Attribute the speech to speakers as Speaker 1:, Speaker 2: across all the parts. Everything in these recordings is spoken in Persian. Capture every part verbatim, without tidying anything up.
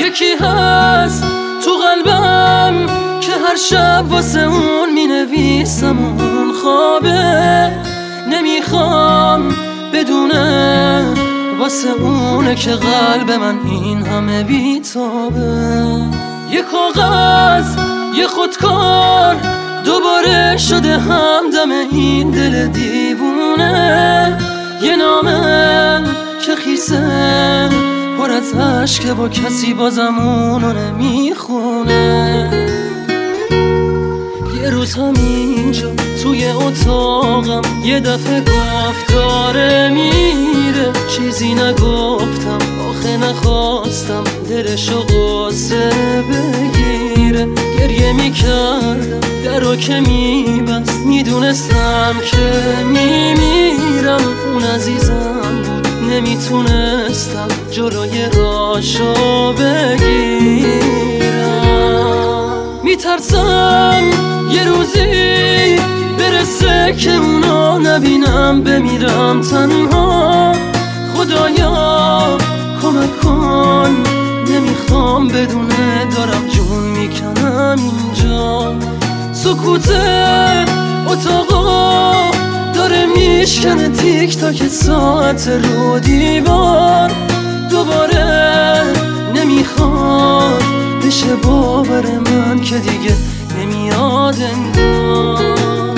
Speaker 1: یکی هست تو قلبم که هر شب واسه اون می نویسم اون خوابه، نمیخوام بدونه واسه اونه که قلب من این همه بیتابه. یه کاغذ یه خودکار دوباره شده همدم این دل دیوونه، یه نامه که خیسه پر از عشقه و کسی بازم اونو نمیخونه. یه روز همینجا توی اتاقم یه دفعه گفت داره میره، چیزی نگفتم آخه نخواستم دلشو قصه بگیره. گریه میکردم درو که میبست، میدونستم که میمیرم. اون عزیزم بود نمیتونستم جلوی راشو بگیرم. میترسم یه روزی برسه که اونو نبینم، بمیرم تنها. خدایا کمک کن، نمیخوام بدونه دارم جون میکنم اینجا. سکوت اتاقا داره میشکنه تیک تاک ساعت رو دیوار. دوباره نمیخواد بشه باور من که دیگه نمیاد انگار.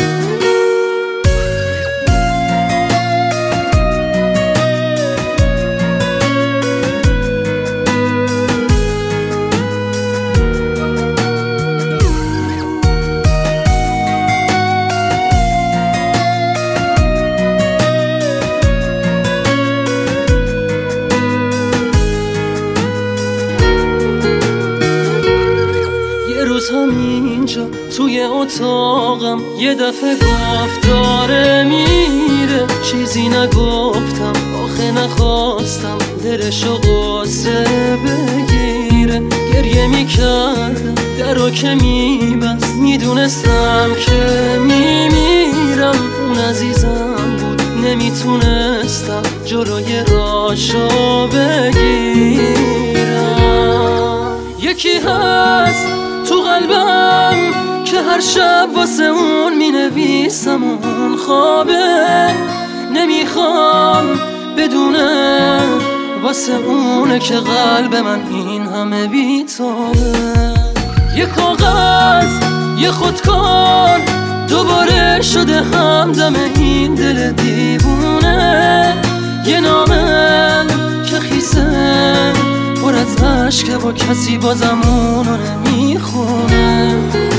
Speaker 1: همینجا توی اتاقم یه دفعه گفت داره میره، چیزی نگفتم آخه نخواستم دلشو قصه بگیره. گریه میکردم درو که میبست، میدونستم که میمیرم. اون عزیزم بود نمیتونستم جلوی راشو بگیرم. یکی هست تو قلبم که هر شب واسه اون می نویسم اون خوابه، نمیخوام بدونه واسه اونه که قلب من این همه بیتابه. یه کاغذ یه خودکار دوباره شده همدم این دل دیوونه، یه نامه که خیسه پر از عشقه و کسی بازم اونو نمیخونه.